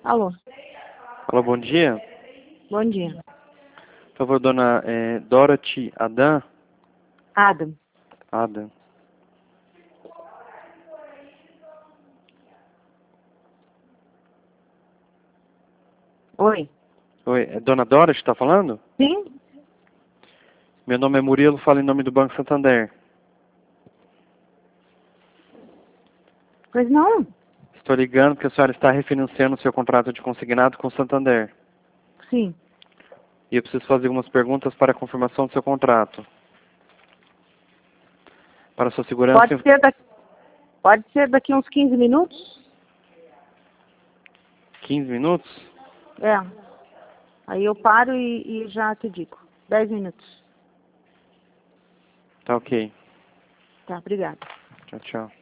Alô, Alô, bom dia. bom dia. Por favor, dona Dorothy Adam. Adam, Adam. oi. Oi, é dona Dorothy que está falando? Sim? Meu nome é Murilo, falo em nome do Banco Santander. Pois não? Estou ligando porque a senhora está refinanciando o seu contrato de consignado com o Santander. Sim. E eu preciso fazer algumas perguntas para a confirmação do seu contrato. Para sua segurança... Pode ser daqui uns 15 minutos? 15 minutos? É. Aí eu paro e já te digo. 10 minutos. Tá ok. Tá, obrigada. Tchau, tchau.